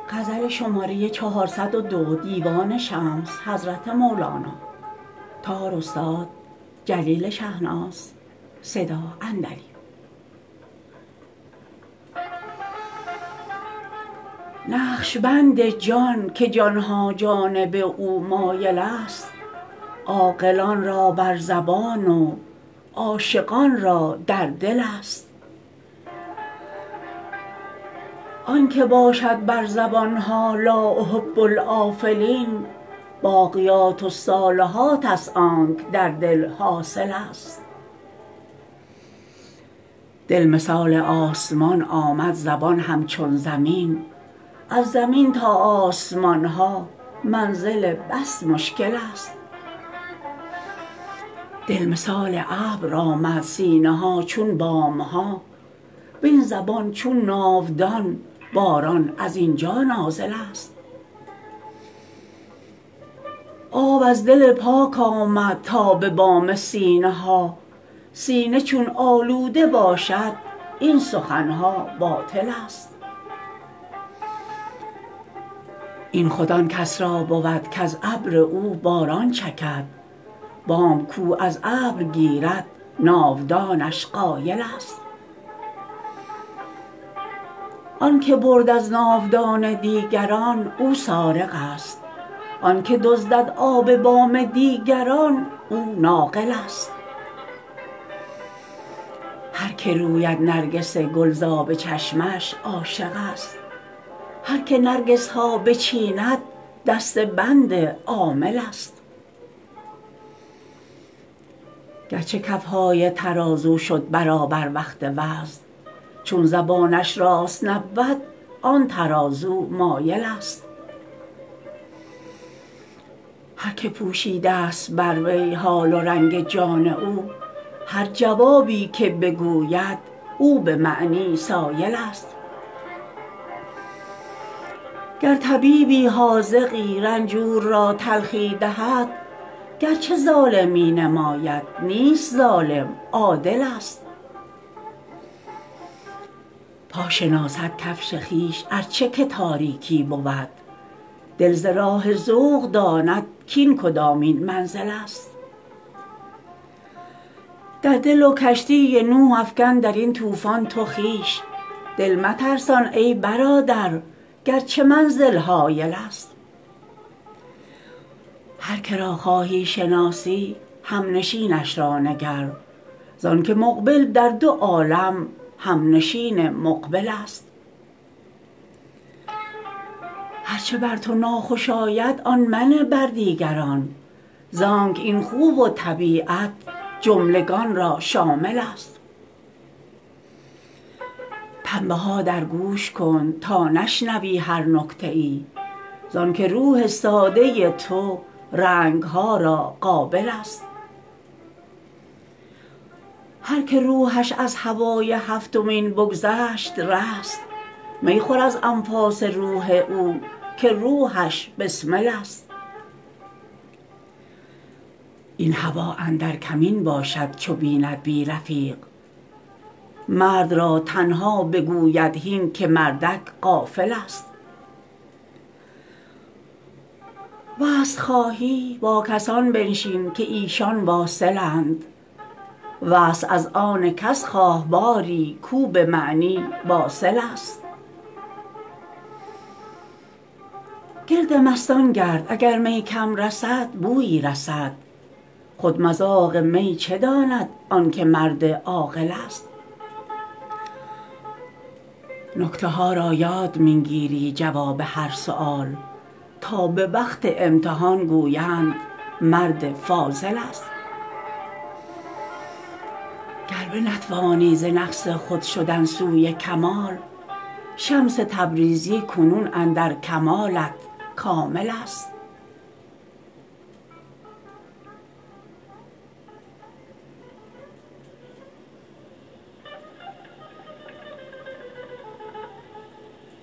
نقشبند جان که جان ها جانب او مایل است عاقلان را بر زبان و عاشقان را در دل است آن که باشد بر زبان ها لا احب الافلین باقیات الصالحات است آنک در دل حاصل است دل مثال آسمان آمد زبان همچون زمین از زمین تا آسمان ها منزل بس مشکل است دل مثال ابر آمد سینه ها چون بام ها وین زبان چون ناودان باران از این جا نازل است آب از دل پاک آمد تا به بام سینه ها سینه چون آلوده باشد این سخن ها باطل است این خود آن کس را بود کز ابر او باران چکد بام کو از ابر گیرد ناودانش قایل است آن که برد از ناودان دیگران او سارق است آن که دزدد آب بام دیگران او ناقل است هر که روید نرگس گل ز آب چشمش عاشق است هر که نرگس ها بچیند دسته بند آمل است گرچه کف های ترازو شد برابر وقت وزن چون زبانش راست نبود آن ترازو مایل است هر که پوشیده است بر وی حال و رنگ جان او هر جوابی که بگوید او به معنی سایل است گر طبیبی حاذقی رنجور را تلخی دهد گرچه ظالمی نماید نیست ظالم عادل است پا شناسد کفش خویش ار چه که تاریکی بود دل ز راه ذوق داند کاین کدامین منزل است در دل و کشتی نوح افکن در این طوفان تو خویش دل مترسان ای برادر گرچه منزل هایل است هر که را خواهی شناسی همنشینش را نگر زانک مقبل در دو عالم همنشین مقبل است هر چه بر تو ناخوش آید آن منه بر دیگران زانک این خو و طبیعت جملگان را شامل است پنبه ها در گوش کن تا نشنوی هر نکته ای زانک روح ساده تو رنگ ها را قابل است هر که روحش از هوای هفتمین بگذشت رست می خور از انفاس روح او که روحش بسمل است این هوا اندر کمین باشد چو بیند بی رفیق مرد را تنها بگوید هین که مردک غافل است وصل خواهی با کسان بنشین که ایشان واصلند وصل از آن کس خواه باری کو به معنی واصل است گرد مستان گرد اگر می کم رسد بویی رسد خود مذاق می چه داند آنک مرد عاقل است نکته ها را یاد می گیری جواب هر سؤال تا به وقت امتحان گویند مرد فاضل است گر بنتوانی ز نقص خود شدن سوی کمال شمس تبریزی کنون اندر کمالت کامل است